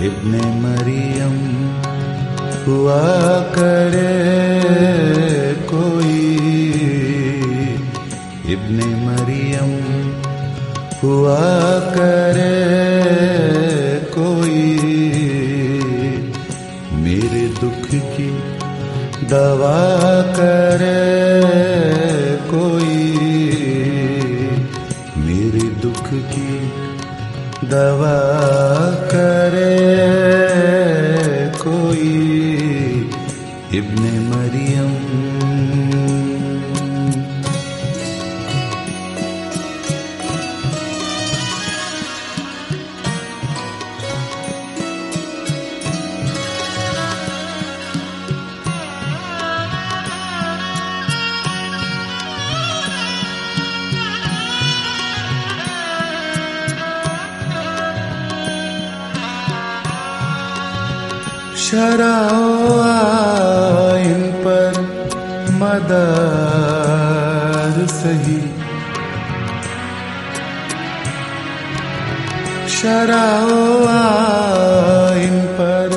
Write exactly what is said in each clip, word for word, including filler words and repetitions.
इब्ने मरियम हुआ करे कोई, इब्ने मरियम हुआ करे कोई, मेरे दुख की दवा करे कोई, मेरे दुख की दवा करे कोई, इब्ने मरियम। शराओ आइन पर मदार सही, शराओ आइन पर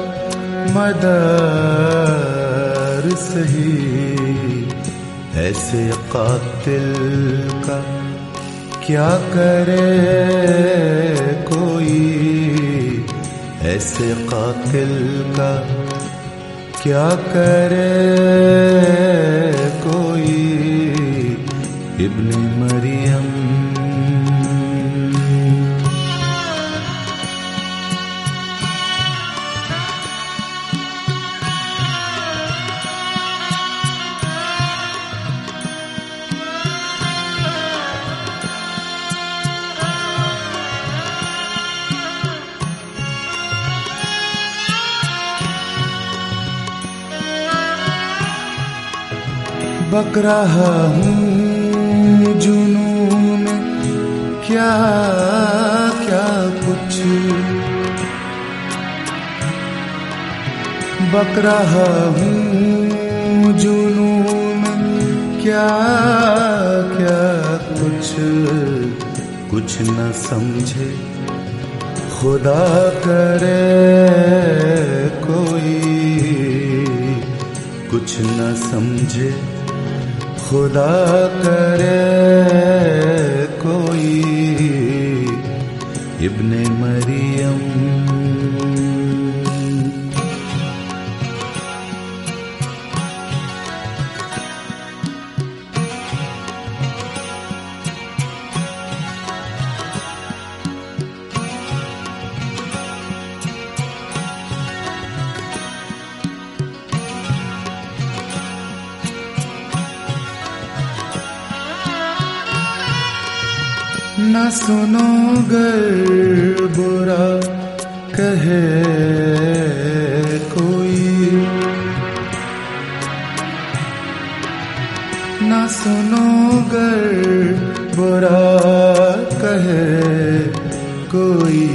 मदार सही, ऐसे कातिल का क्या करे कोई, ऐसे कातिल का क्या करे कोई, इब्ने मरियम। बक रहा हूँ जुनून क्या क्या कुछ, बक रहा हूँ जुनून क्या क्या कुछ, कुछ न समझे खुदा करे कोई, कुछ न समझे खुदा करे कोई, इब्ने मरियम। न सुनोगर बुरा कहे कोई, न सुनोगर बुरा कहे कोई,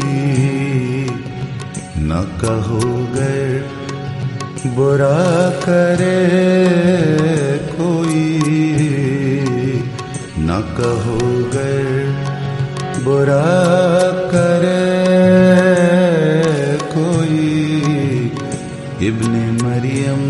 न कहोगर बुरा करे कोई, न कहोगर बुरा करे कोई, इब्ने मरियम।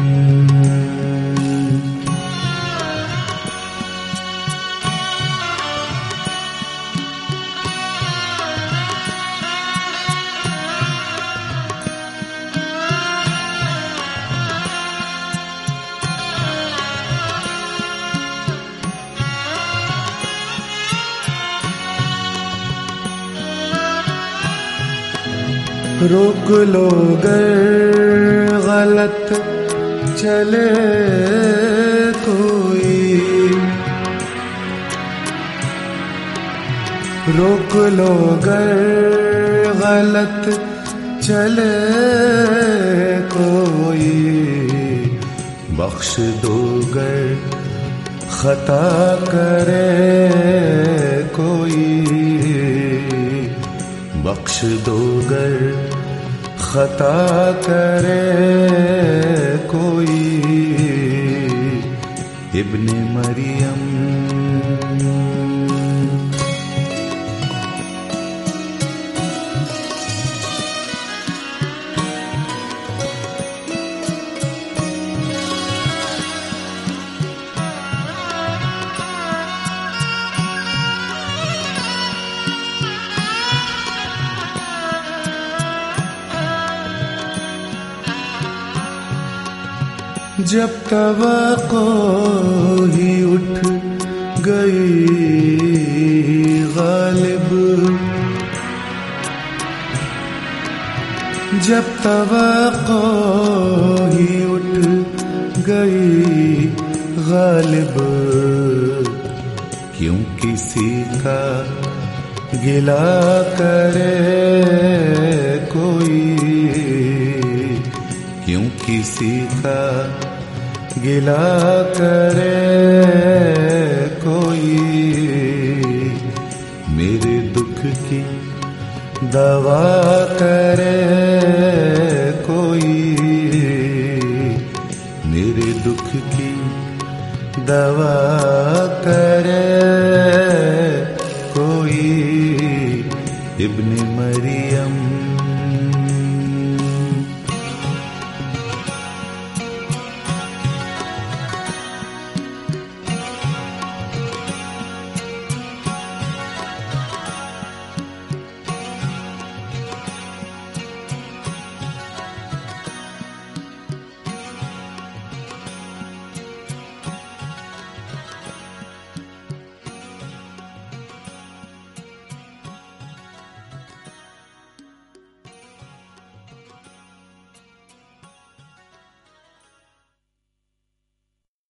रोक लो गर गलत चले कोई, रोक लो गर गलत चले कोई, बख्श दो गर खता करे कोई, बख्श दो गर खता करे कोई, इब्ने मरियम। जब तवक्को ही उठ गई गालिब, जब तवक्को ही उठ गई गालिब, क्यों किसी का गिला करे कोई, क्यों किसी का गिला करे कोई, मेरे दुख की दवा करे कोई, मेरे दुख की दवा